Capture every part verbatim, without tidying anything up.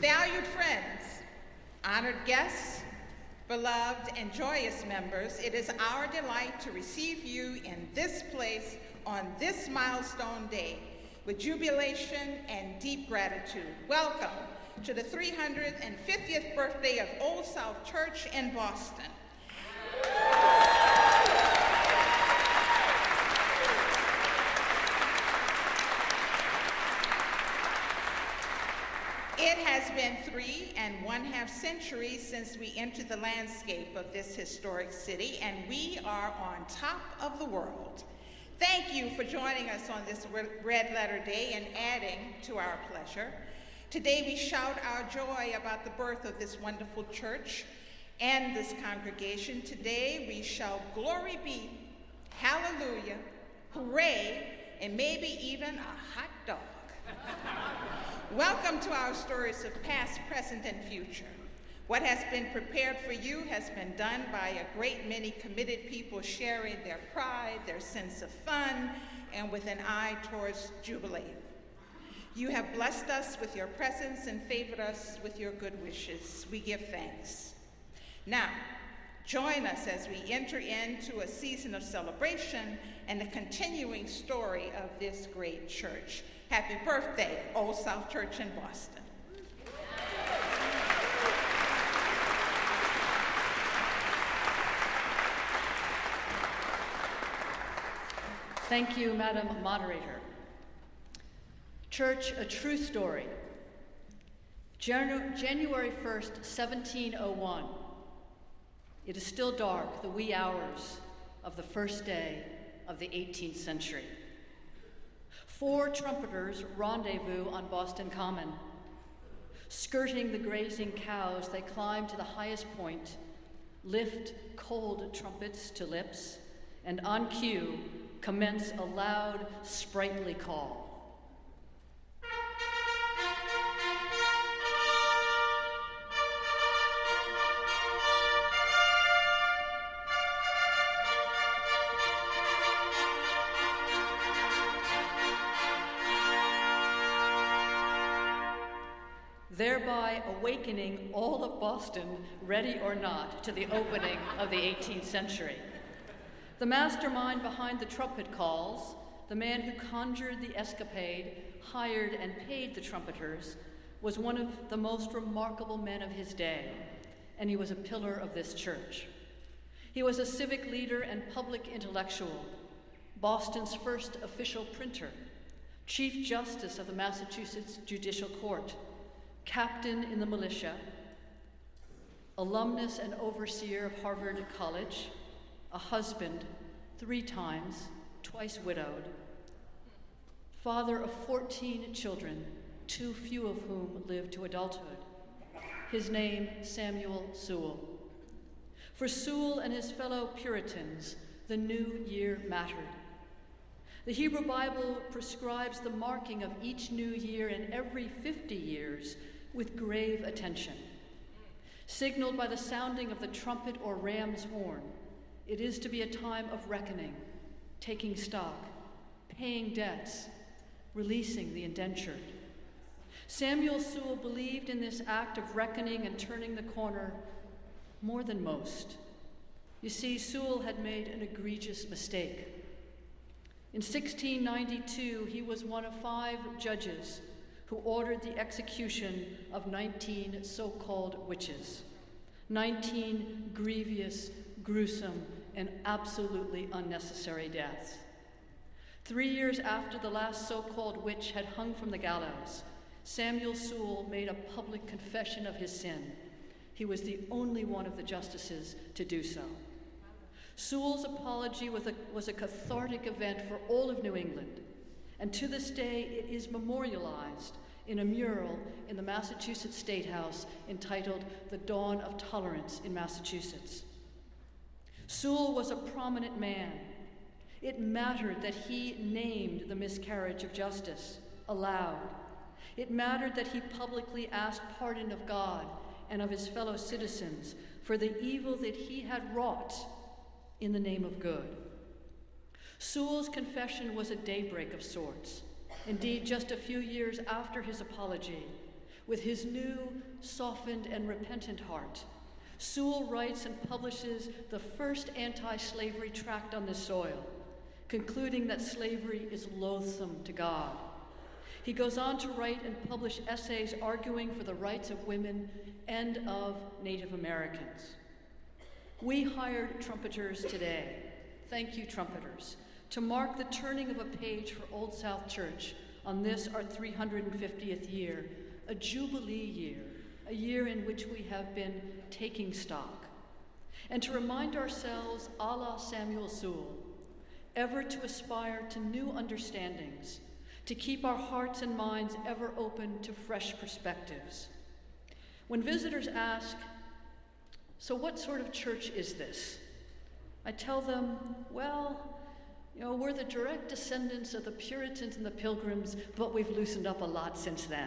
Valued friends, honored guests, beloved and joyous members, it is our delight to receive you in this place on this milestone day with jubilation and deep gratitude. Welcome to the three hundred fiftieth birthday of Old South Church in Boston. It has been three and one half centuries since we entered the landscape of this historic city, and we are on top of the world. Thank you for joining us on this Red Letter Day and adding to our pleasure. Today we shout our joy about the birth of this wonderful church and this congregation. Today we shout glory be, hallelujah, hooray, and maybe even a hot dog. Welcome to our stories of past, present, and future. What has been prepared for you has been done by a great many committed people sharing their pride, their sense of fun, and with an eye towards jubilee. You have blessed us with your presence and favored us with your good wishes. We give thanks. Now, join us as we enter into a season of celebration and the continuing story of this great church. Happy birthday, Old South Church in Boston. Thank you, Madam Moderator. Church, a true story. Janu- January first, seventeen oh one. It is still dark, the wee hours of the first day of the eighteenth century. Four trumpeters rendezvous on Boston Common. Skirting the grazing cows, they climb to the highest point, lift cold trumpets to lips, and on cue, commence a loud, sprightly call. Thereby awakening all of Boston, ready or not, to the opening of the eighteenth century. The mastermind behind the trumpet calls, the man who conjured the escapade, hired and paid the trumpeters, was one of the most remarkable men of his day, and he was a pillar of this church. He was a civic leader and public intellectual, Boston's first official printer, Chief Justice of the Massachusetts Judicial Court, captain in the militia, alumnus and overseer of Harvard College, a husband, three times, twice widowed, father of fourteen children, too few of whom lived to adulthood. His name, Samuel Sewall. For Sewall and his fellow Puritans, the new year mattered. The Hebrew Bible prescribes the marking of each new year in every fifty years with grave attention. Signaled by the sounding of the trumpet or ram's horn, it is to be a time of reckoning, taking stock, paying debts, releasing the indentured. Samuel Sewall believed in this act of reckoning and turning the corner more than most. You see, Sewall had made an egregious mistake. In sixteen ninety-two, he was one of five judges who ordered the execution of nineteen so-called witches. nineteen grievous, gruesome, and absolutely unnecessary deaths. Three years after the last so-called witch had hung from the gallows, Samuel Sewall made a public confession of his sin. He was the only one of the justices to do so. Sewall's apology was a, was a cathartic event for all of New England, and to this day it is memorialized in a mural in the Massachusetts State House entitled The Dawn of Tolerance in Massachusetts. Sewall was a prominent man. It mattered that he named the miscarriage of justice aloud. It mattered that he publicly asked pardon of God and of his fellow citizens for the evil that he had wrought in the name of good. Sewall's confession was a daybreak of sorts. Indeed, just a few years after his apology, With his new, softened, and repentant heart, Sewall writes and publishes the first anti-slavery tract on this soil, concluding that slavery is loathsome to God. He goes on to write and publish essays arguing for the rights of women and of Native Americans. We hired trumpeters today, thank you trumpeters, to mark the turning of a page for Old South Church on this, our three hundred fiftieth year, a jubilee year, a year in which we have been taking stock, and to remind ourselves, a la Samuel Sewall, ever to aspire to new understandings, to keep our hearts and minds ever open to fresh perspectives. When visitors ask, so what sort of church is this? I tell them, well, you know, we're the direct descendants of the Puritans and the Pilgrims, but we've loosened up a lot since then.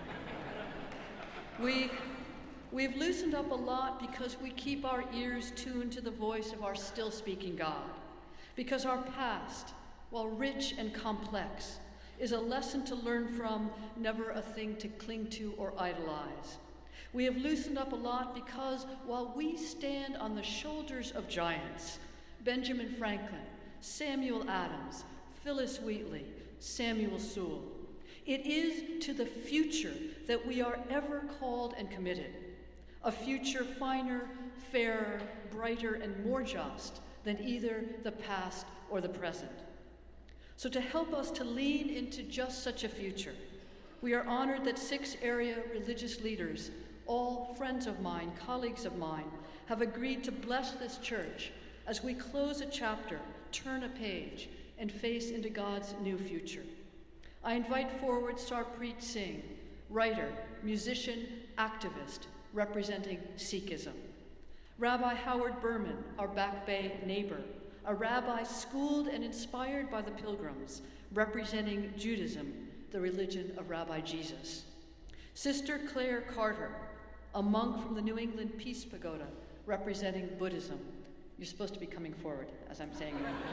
we, we've loosened up a lot because we keep our ears tuned to the voice of our still-speaking God, because our past, while rich and complex, is a lesson to learn from, never a thing to cling to or idolize. We have loosened up a lot because while we stand on the shoulders of giants, Benjamin Franklin, Samuel Adams, Phyllis Wheatley, Samuel Sewall, it is to the future that we are ever called and committed, a future finer, fairer, brighter, and more just than either the past or the present. So to help us to lean into just such a future, we are honored that six area religious leaders, all friends of mine, colleagues of mine, have agreed to bless this church as we close a chapter, turn a page, and face into God's new future. I invite forward Sarpreet Singh, writer, musician, activist, representing Sikhism. Rabbi Howard Berman, our Back Bay neighbor, a rabbi schooled and inspired by the Pilgrims, representing Judaism, the religion of Rabbi Jesus. Sister Claire Carter, a monk from the New England Peace Pagoda, representing Buddhism. You're supposed to be coming forward as I'm saying it.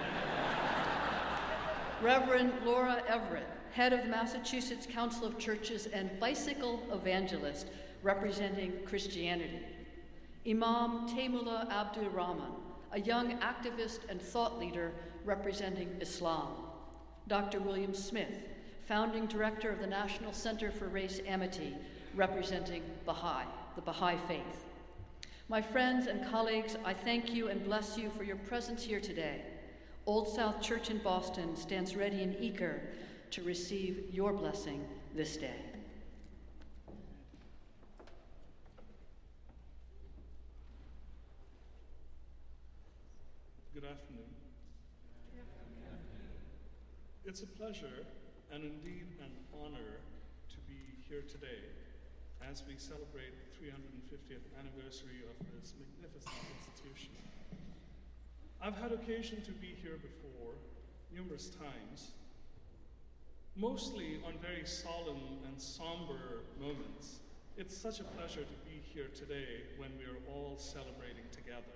Reverend Laura Everett, head of the Massachusetts Council of Churches and bicycle evangelist, representing Christianity. Imam Taimullah Abdul Rahman, a young activist and thought leader representing Islam. Doctor William Smith, founding director of the National Center for Race Amity, representing Baha'i, the Baha'i faith. My friends and colleagues, I thank you and bless you for your presence here today. Old South Church in Boston stands ready and eager to receive your blessing this day. Good afternoon. It's a pleasure and indeed an honor to be here today as we celebrate the three hundred fiftieth anniversary of this magnificent institution. I've had occasion to be here before, numerous times, mostly on very solemn and somber moments. It's such a pleasure to be here today when we are all celebrating together.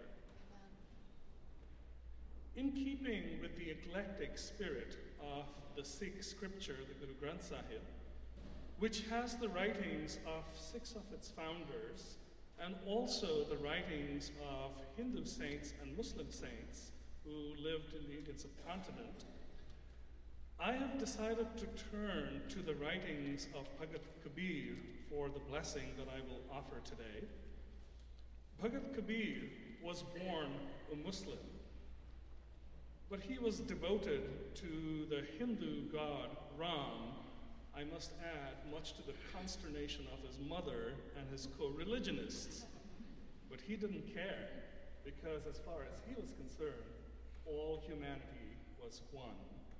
In keeping with the eclectic spirit of the Sikh scripture, the Guru Granth Sahib, which has the writings of six of its founders, and also the writings of Hindu saints and Muslim saints who lived in the Indian subcontinent, I have decided to turn to the writings of Bhagat Kabir for the blessing that I will offer today. Bhagat Kabir was born a Muslim, but he was devoted to the Hindu god Ram, I must add, much to the consternation of his mother and his co-religionists. But he didn't care, because as far as he was concerned, all humanity was one.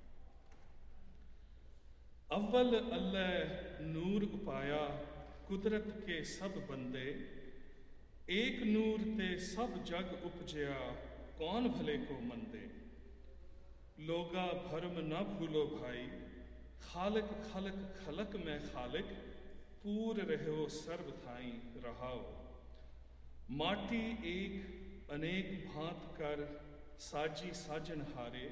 Awwal Allah noor upaya, kudrat ke sab bande, ek noor te sab jag upjaya, kaun bhale ko mande. Loga bharm na bhulo bhai, खालिक खलक खलक में खालिक पूर रहो सर्व Thai रहाओ माटी एक अनेक भांत कर साजी साजन हारे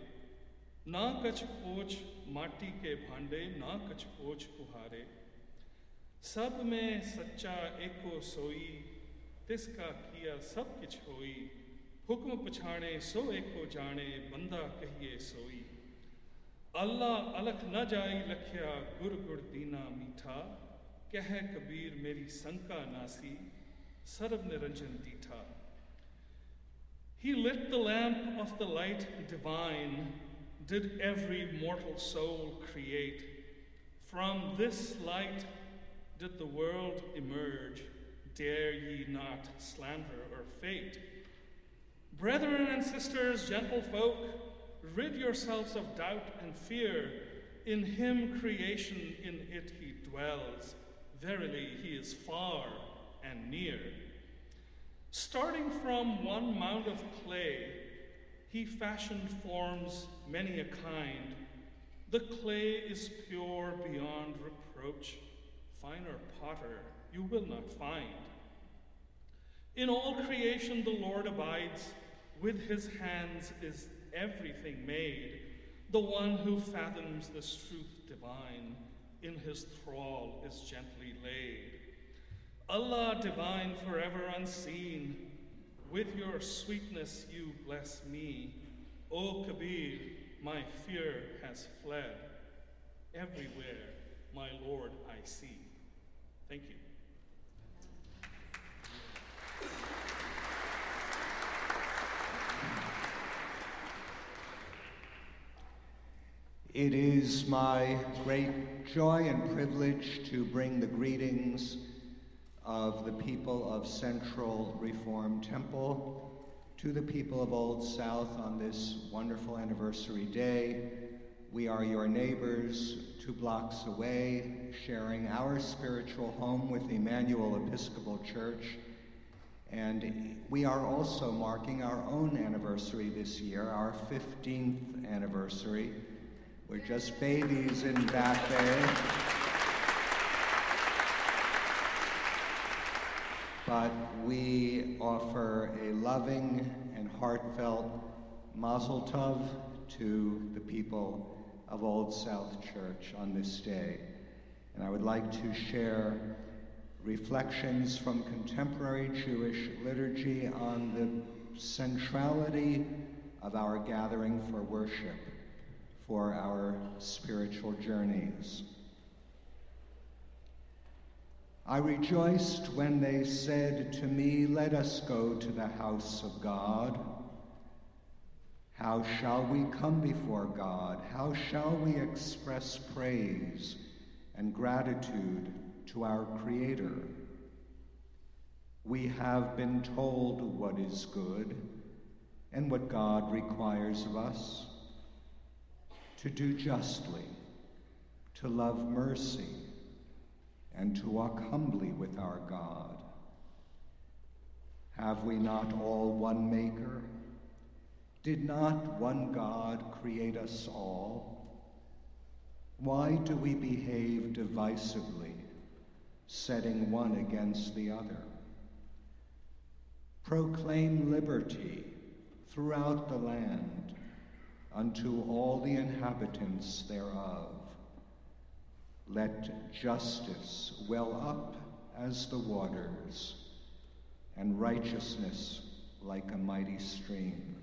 ना कछ पोछ माटी के भांडे ना कछ पोछ कुहारे सब में सच्चा एको सोई, तिसका किया सब किछ होई, हुक्म पछाणे सो एको जाने, बंदा कहिए सोई। अल्लाह अलख न जाई लखिया, गुर गुड़ दीना मीठा, कह कबीर मेरी संका नासी, सरब Niranjan दीठा। He lit the lamp of the light divine, did every mortal soul create. From this light did the world emerge, dare ye not slander or fate. Brethren and sisters, gentle folk, rid yourselves of doubt and fear. In him creation, in it he dwells. Verily, he is far and near. Starting from one mound of clay, he fashioned forms many a kind. The clay is pure beyond reproach. Finer potter you will not find. In all creation the Lord abides. With his hands is everything made. The one who fathoms this truth divine, in his thrall is gently laid. Allah divine, forever unseen, with your sweetness you bless me. O Kabir, my fear has fled. Everywhere my Lord I see. Thank you. It is my great joy and privilege to bring the greetings of the people of Central Reformed Temple to the people of Old South on this wonderful anniversary day. We are your neighbors, two blocks away, sharing our spiritual home with Emmanuel Episcopal Church. And we are also marking our own anniversary this year, our fifteenth anniversary. We're just babies in Back Bay. But we offer a loving and heartfelt Mazel Tov to the people of Old South Church on this day. And I would like to share reflections from contemporary Jewish liturgy on the centrality of our gathering for worship, for our spiritual journeys. I rejoiced when they said to me, "Let us go to the house of God." How shall we come before God? How shall we express praise and gratitude to our Creator? We have been told what is good and what God requires of us: to do justly, to love mercy, and to walk humbly with our God. Have we not all one Maker? Did not one God create us all? Why do we behave divisively, setting one against the other? Proclaim liberty throughout the land unto all the inhabitants thereof. Let justice well up as the waters, and righteousness like a mighty stream.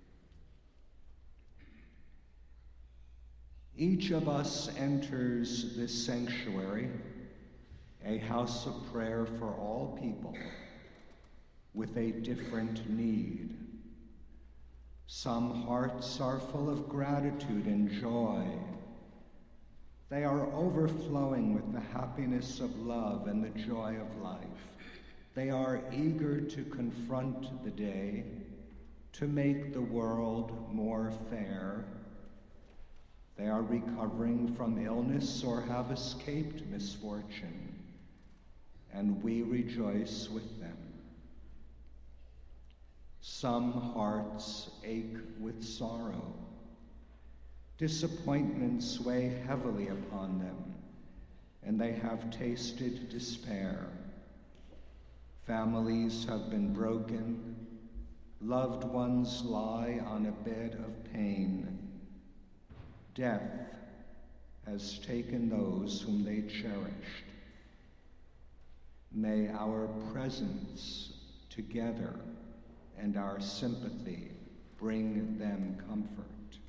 Each of us enters this sanctuary, a house of prayer for all people, with a different need. Some hearts are full of gratitude and joy. They are overflowing with the happiness of love and the joy of life. They are eager to confront the day, to make the world more fair. They are recovering from illness or have escaped misfortune, and we rejoice with them. Some hearts ache with sorrow. Disappointments weigh heavily upon them, and they have tasted despair. Families have been broken. Loved ones lie on a bed of pain. Death has taken those whom they cherished. May our presence together and our sympathy bring them comfort.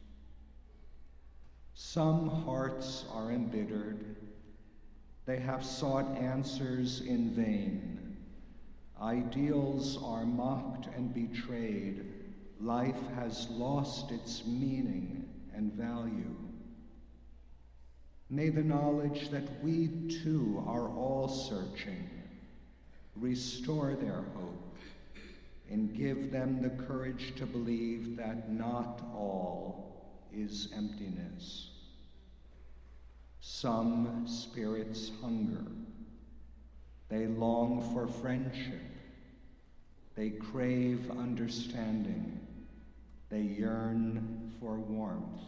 Some hearts are embittered. They have sought answers in vain. Ideals are mocked and betrayed. Life has lost its meaning and value. May the knowledge that we too are all searching restore their hope and give them the courage to believe that not all is emptiness. Some spirits hunger. They long for friendship. They crave understanding. They yearn for warmth.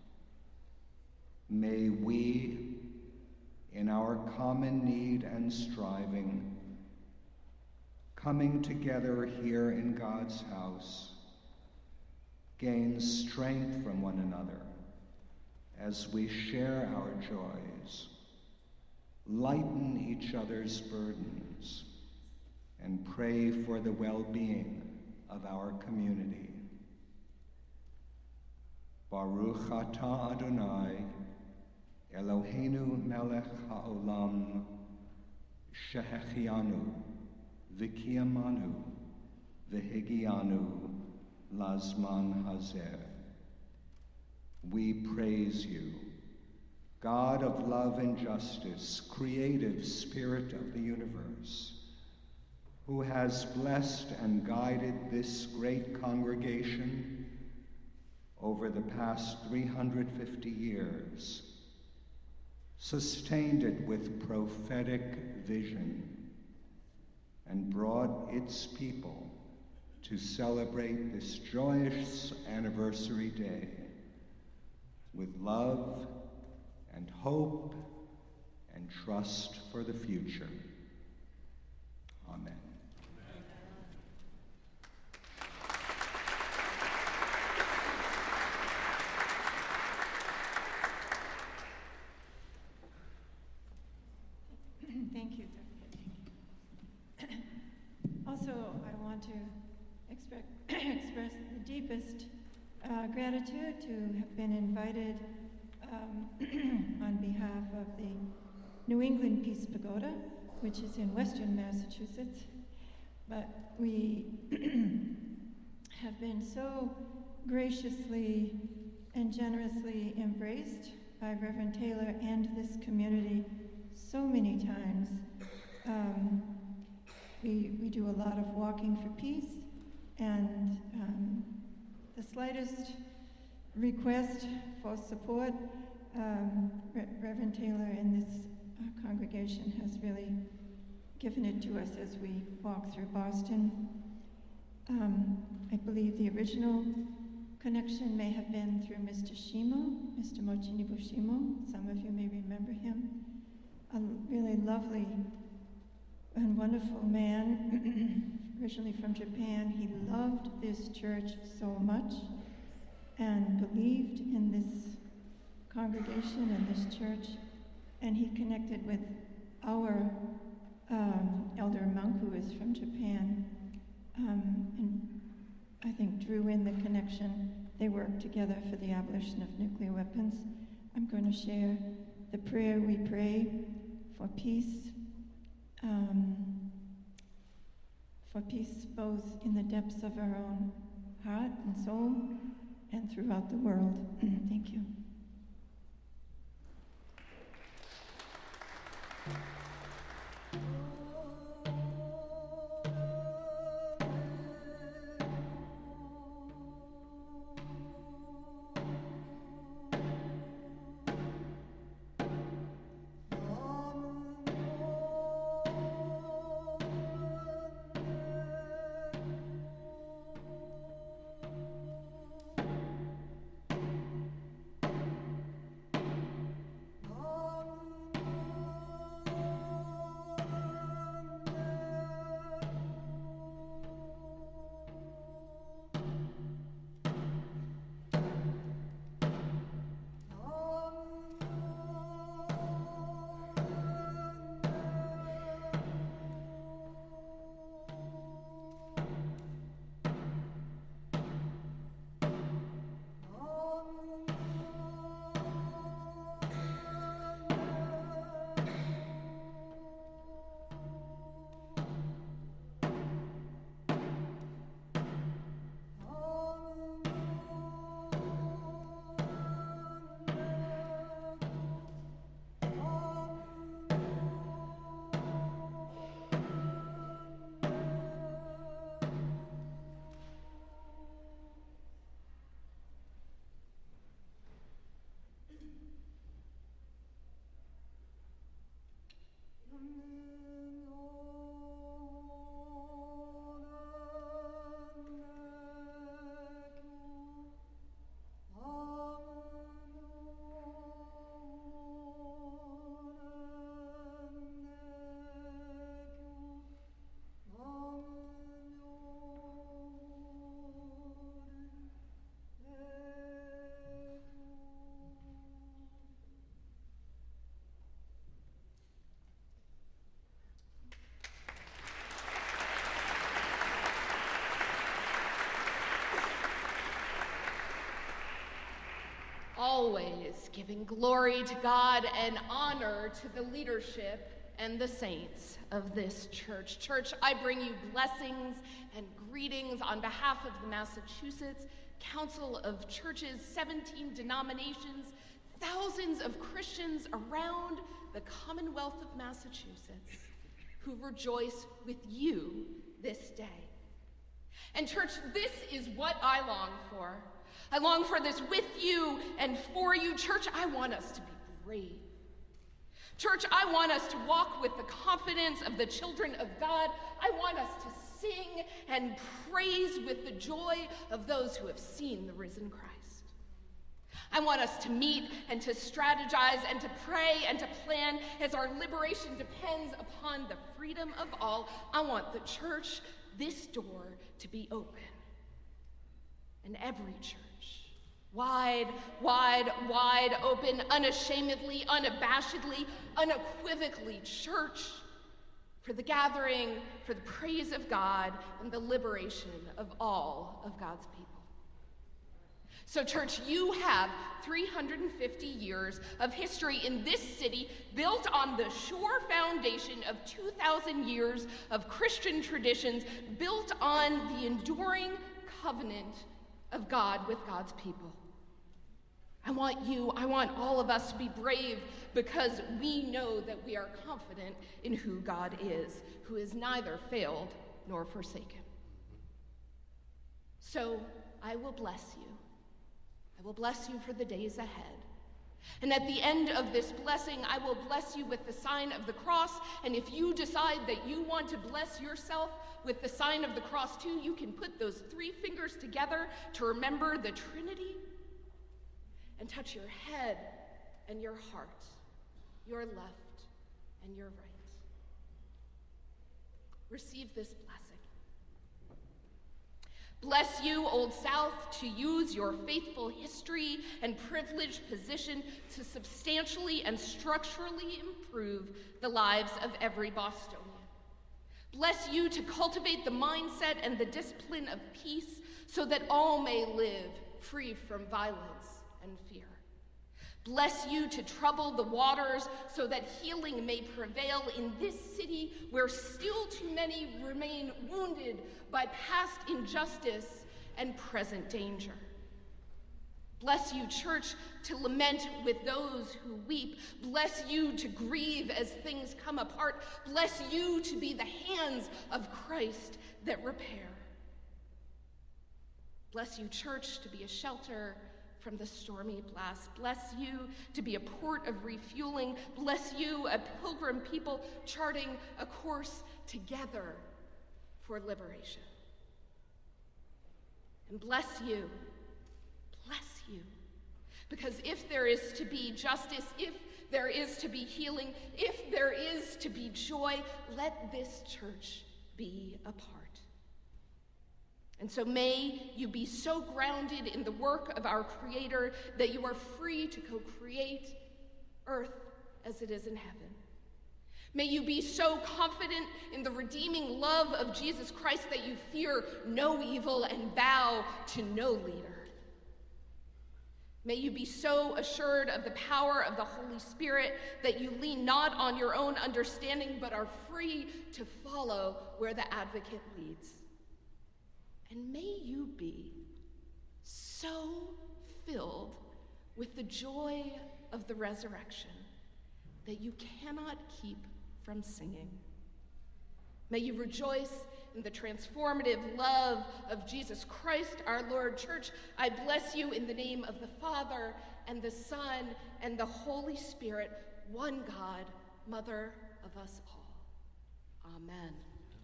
May we, in our common need and striving, coming together here in God's house, gain strength from one another as we share our joys, lighten each other's burdens, and pray for the well-being of our community. Baruch atah Adonai, Eloheinu melech ha'olam, shehechianu, v'kiyamanu, v'higianu, lazman hazeh. We praise you, God of love and justice, creative spirit of the universe, who has blessed and guided this great congregation over the past three hundred fifty years, sustained it with prophetic vision, and brought its people to celebrate this joyous anniversary day with love and hope and trust for the future. Amen. Thank you. Also, I want to expre- express the deepest uh, gratitude to have been invited um, on behalf of the New England Peace Pagoda, which is in Western Massachusetts. But we have been so graciously and generously embraced by Reverend Taylor and this community so many times. Um, we, we do a lot of walking for peace, and um, the slightest request for support, um, Re- Reverend Taylor and this uh, congregation has really given it to us as we walk through Boston. Um, I believe the original connection may have been through Mister Shimo, Mister Mochinibu Shimo. Some of you may remember him. A really lovely and wonderful man, originally from Japan. He loved this church so much and believed in this congregation and this church. And he connected with our um, elder monk who is from Japan, um, and I think drew in the connection. They worked together for the abolition of nuclear weapons. I'm going to share the prayer we pray for peace, um, for peace both in the depths of our own heart and soul and throughout the world. Thank you. giving glory to God and honor to the leadership and the saints of this church. Church, I bring you blessings and greetings on behalf of the Massachusetts Council of Churches, seventeen denominations, thousands of Christians around the Commonwealth of Massachusetts who rejoice with you this day. And church, this is what I long for. I long for this with you and for you. Church, I want us to be brave. Church, I want us to walk with the confidence of the children of God. I want us to sing and praise with the joy of those who have seen the risen Christ. I want us to meet and to strategize and to pray and to plan as our liberation depends upon the freedom of all. I want the church, this door, to be open. And every church, wide, wide, wide open, unashamedly, unabashedly, unequivocally church for the gathering, for the praise of God, and the liberation of all of God's people. So church, you have three hundred fifty years of history in this city built on the sure foundation of two thousand years of Christian traditions, built on the enduring covenant of God with God's people. I want you, I want all of us to be brave because we know that we are confident in who God is, who is neither failed nor forsaken. So I will bless you. I will bless you for the days ahead. And at the end of this blessing, I will bless you with the sign of the cross. And if you decide that you want to bless yourself with the sign of the cross too, you can put those three fingers together to remember the Trinity and touch your head and your heart, your left and your right. Receive this blessing. Bless you, Old South, to use your faithful history and privileged position to substantially and structurally improve the lives of every Bostonian. Bless you to cultivate the mindset and the discipline of peace so that all may live free from violence and fear. Bless you to trouble the waters so that healing may prevail in this city where still too many remain wounded by past injustice and present danger. Bless you, church, to lament with those who weep. Bless you to grieve as things come apart. Bless you to be the hands of Christ that repair. Bless you, church, to be a shelter from the stormy blast. Bless you to be a port of refueling. Bless you, a pilgrim people charting a course together for liberation. And bless you, bless you, because if there is to be justice, if there is to be healing, if there is to be joy, let this church be a part. And so may you be so grounded in the work of our Creator that you are free to co-create earth as it is in heaven. May you be so confident in the redeeming love of Jesus Christ that you fear no evil and bow to no leader. May you be so assured of the power of the Holy Spirit that you lean not on your own understanding but are free to follow where the advocate leads. And may you be so filled with the joy of the resurrection that you cannot keep from singing. May you rejoice in the transformative love of Jesus Christ, our Lord. Church, I bless you in the name of the Father and the Son and the Holy Spirit, one God, Mother of us all. Amen.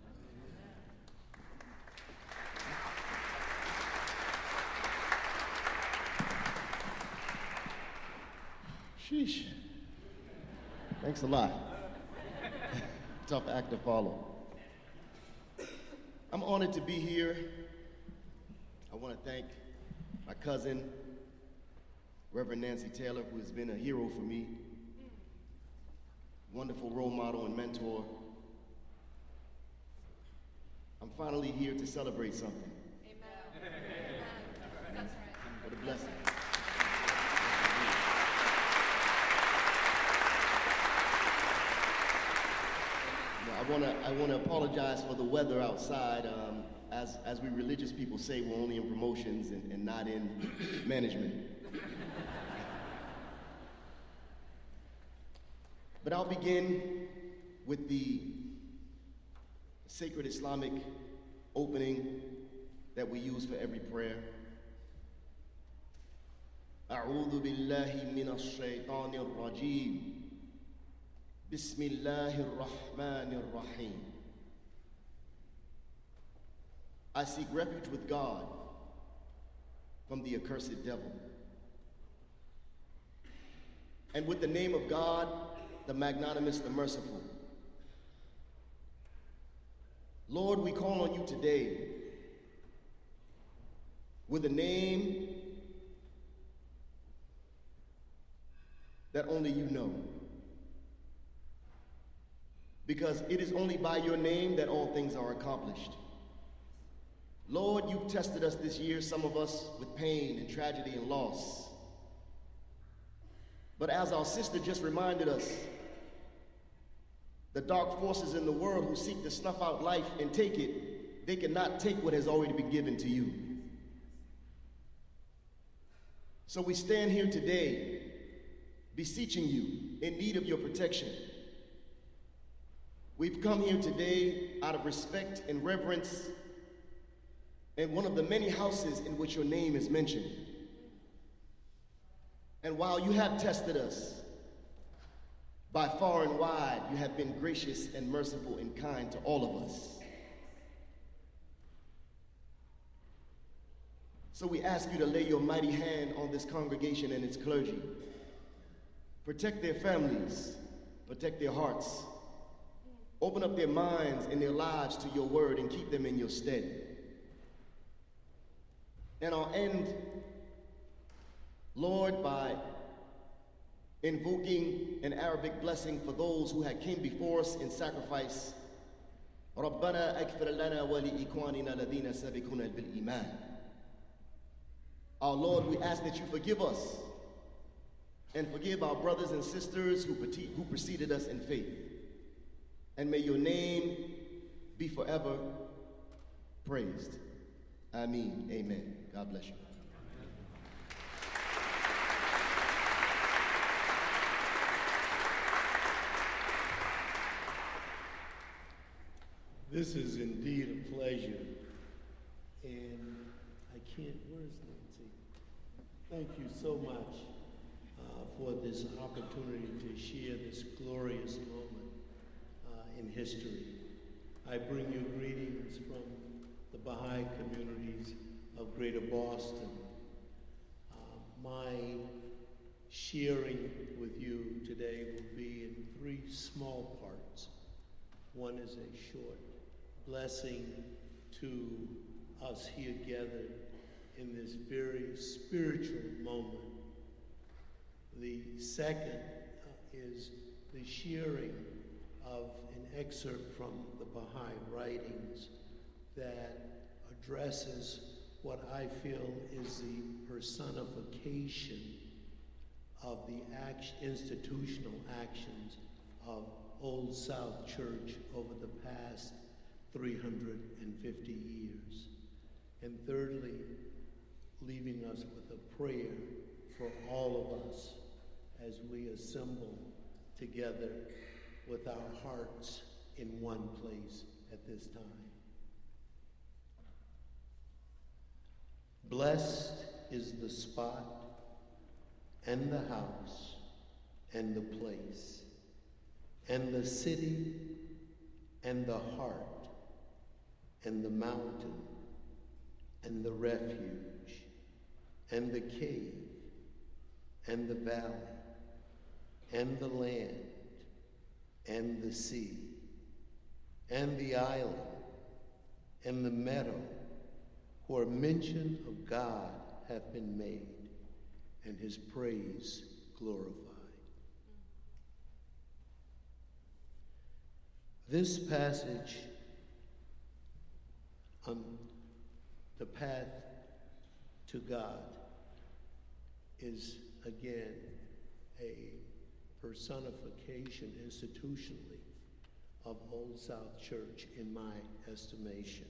Sheesh. Thanks a lot. Tough act to follow. I'm honored to be here. I want to thank my cousin, Reverend Nancy Taylor, who has been a hero for me, wonderful role model and mentor. I'm finally here to celebrate something. Amen. Amen. That's right. What a blessing. want to I want to apologize for the weather outside. Um, as as we religious people say, we're only in promotions and, and not in management. But I'll begin with the sacred Islamic opening that we use for every prayer. أعوذ بالله من الشيطان الرجيم بسم الله الرحمن الرحيم. I seek refuge with God from the accursed devil. And with the name of God, the magnanimous, the merciful. Lord, we call on you today with a name that only you know. Because it is only by your name that all things are accomplished. Lord, you've tested us this year, some of us with pain and tragedy and loss. But as our sister just reminded us, the dark forces in the world who seek to snuff out life and take it, they cannot take what has already been given to you. So we stand here today, beseeching you, in need of your protection. We've come here today out of respect and reverence in one of the many houses in which your name is mentioned. And while you have tested us, by far and wide, you have been gracious and merciful and kind to all of us. So we ask you to lay your mighty hand on this congregation and its clergy. Protect their families, protect their hearts. Open up their minds and their lives to your word and keep them in your stead. And I'll end, Lord, by invoking an Arabic blessing for those who had came before us in sacrifice. رَبَّنَا أَكْفِرْ لَنَا وَلِإِخْوَانِنَا الَّذِينَ سَبَقُونَا بِالْإِيمَانِ. Our Lord, we ask that you forgive us and forgive our brothers and sisters who, who preceded us in faith. And may your name be forever praised. Ameen. Amen. God bless you. This is indeed a pleasure, and I can't, where's Nancy? Thank you so much uh, for this opportunity to share this glorious moment uh, in history. I bring you greetings from the Baha'i communities of Greater Boston. Uh, my sharing with you today will be in three small parts. One is a short blessing to us here gathered in this very spiritual moment. The second uh, is the sharing of an excerpt from the Baha'i writings that addresses what I feel is the personification of the act- institutional actions of Old South Church over the past three hundred fifty years. And thirdly, leaving us with a prayer for all of us as we assemble together with our hearts in one place at this time. Blessed is the spot and the house and the place and the city and the heart and the mountain and the refuge and the cave and the valley and the land and the sea and the island and the meadow, where mention of God hath been made and his praise glorified. This passage on the path to God is, again, a personification institutionally of Old South Church in my estimation.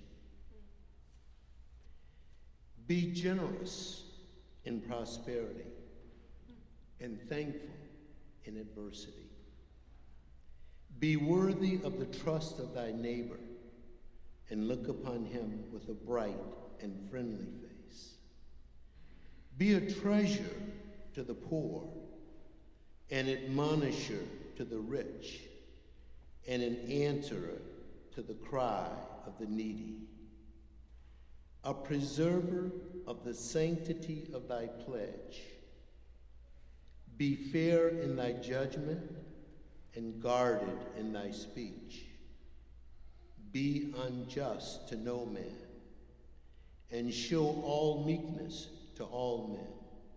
Be generous in prosperity and thankful in adversity. Be worthy of the trust of thy neighbor and look upon him with a bright and friendly face. Be a treasure to the poor, an admonisher to the rich, and an answerer to the cry of the needy. A preserver of the sanctity of thy pledge. Be fair in thy judgment and guarded in thy speech. Be unjust to no man, and show all meekness to all men.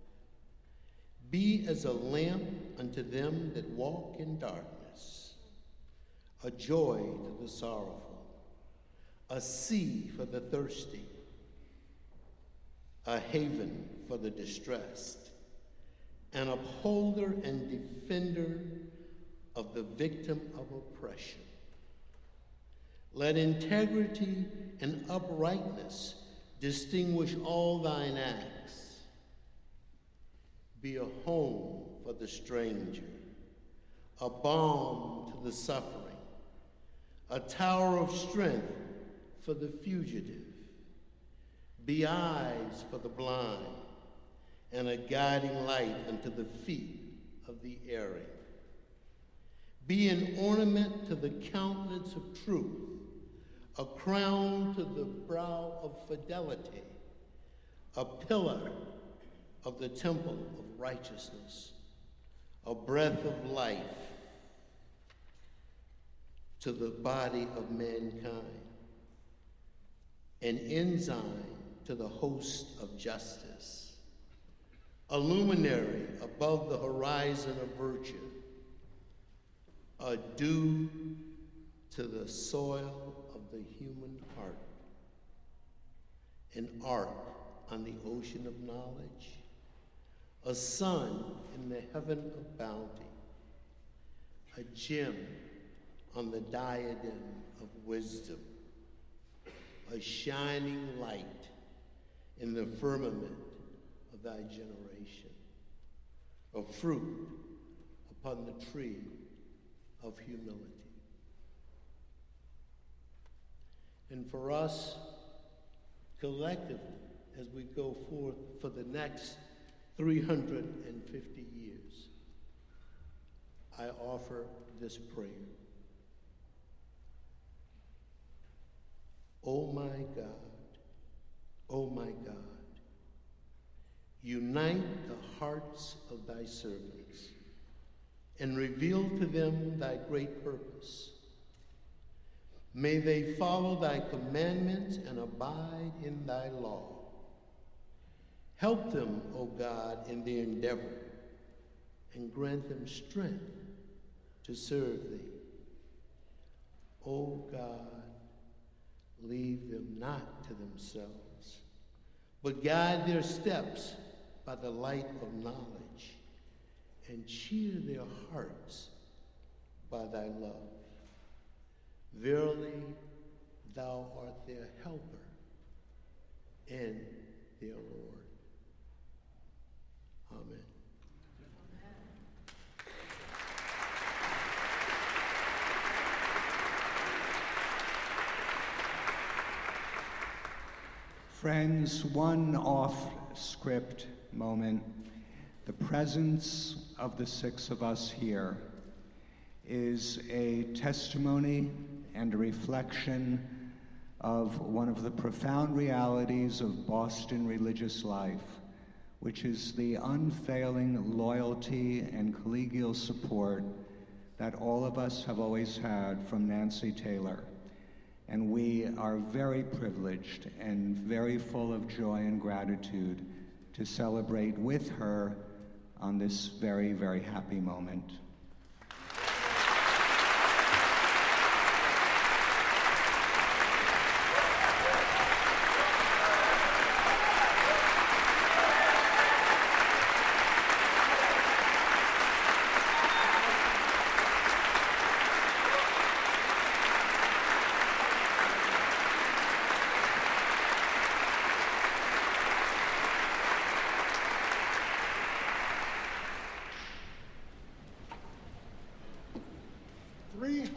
Be as a lamp unto them that walk in darkness, a joy to the sorrowful, a sea for the thirsty, a haven for the distressed, an upholder and defender of the victim of oppression. Let integrity and uprightness distinguish all thine acts. Be a home for the stranger, a balm to the suffering, a tower of strength for the fugitive. Be eyes for the blind, and a guiding light unto the feet of the erring. Be an ornament to the countenance of truth, a crown to the brow of fidelity, a pillar of the temple of righteousness, a breath of life to the body of mankind, an ensign to the host of justice, a luminary above the horizon of virtue, a dew to the soil of the human heart, an ark on the ocean of knowledge, a sun in the heaven of bounty, a gem on the diadem of wisdom, a shining light in the firmament of thy generation, a fruit upon the tree of humility. And for us, collectively, as we go forth for the next three hundred fifty years, I offer this prayer. Oh my God, oh my God, unite the hearts of thy servants and reveal to them thy great purpose. May they follow thy commandments and abide in thy law. Help them, O God, in their endeavor, and grant them strength to serve thee. O God, leave them not to themselves, but guide their steps by the light of knowledge, and cheer their hearts by thy love. Verily, thou art their helper and their Lord. Amen. Friends, one off-script moment. The presence of the six of us here is a testimony and a reflection of one of the profound realities of Boston religious life, which is the unfailing loyalty and collegial support that all of us have always had from Nancy Taylor. And we are very privileged and very full of joy and gratitude to celebrate with her on this very, very happy moment.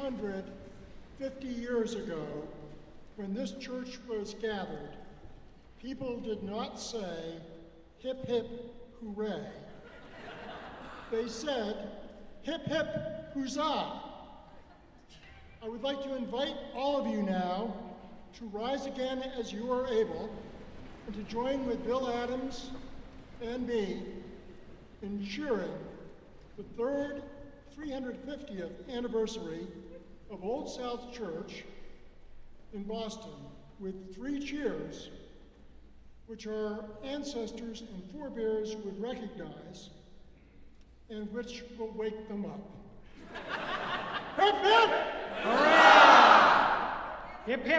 hundred fifty years ago, when this church was gathered, people did not say, hip hip hooray. They said, hip hip huzzah. I would like to invite all of you now to rise again as you are able and to join with Bill Adams and me in cheering the third three hundred fiftieth anniversary of Old South Church in Boston with three cheers, which our ancestors and forebears would recognize and which will wake them up. Hip hip! Hurrah! Hip hip!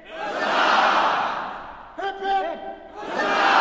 Hurrah! Hip hip! Hurrah!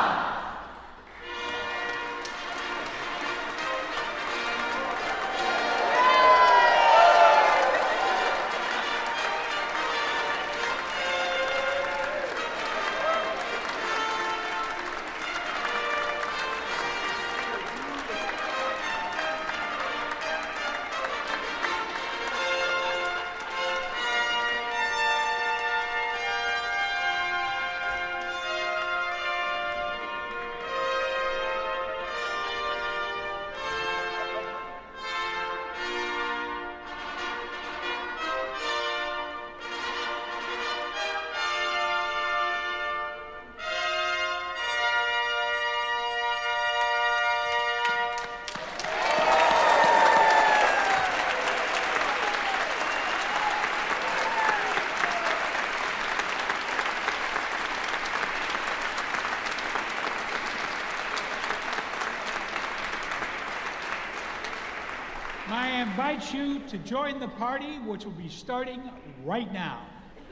I invite you to join the party, which will be starting right now.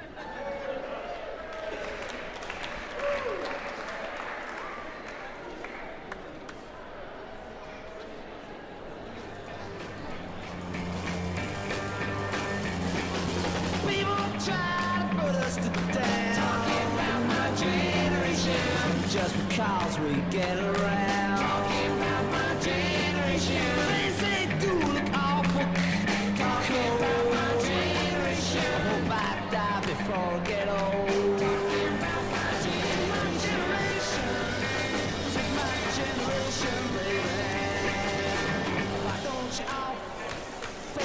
People try to put us to down, talking about my generation, just because we get around, talking about my generation.